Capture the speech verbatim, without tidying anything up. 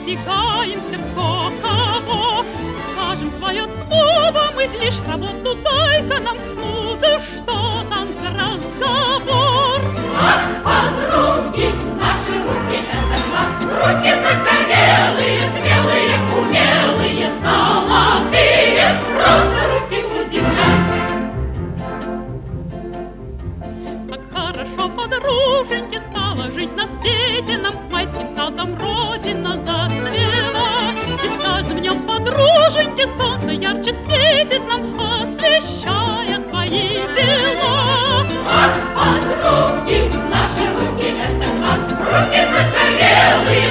остерегаемся кое-кого. Скажем свое слово, мы лишь работу дай-ка нам, ну да что там за разговор? Ах, подруги, наши руки — это класс, руки загорелые, смелые, умелые, золотые, просто руки у девчат. Как хорошо, подруженьки, стало жить на свете нам, майским садом родина зацвела. И с каждым днем, подруженьки, солнце ярче светит нам, освещая твои дела. Ах, подруги, наши руки — это класс, руки загорелые,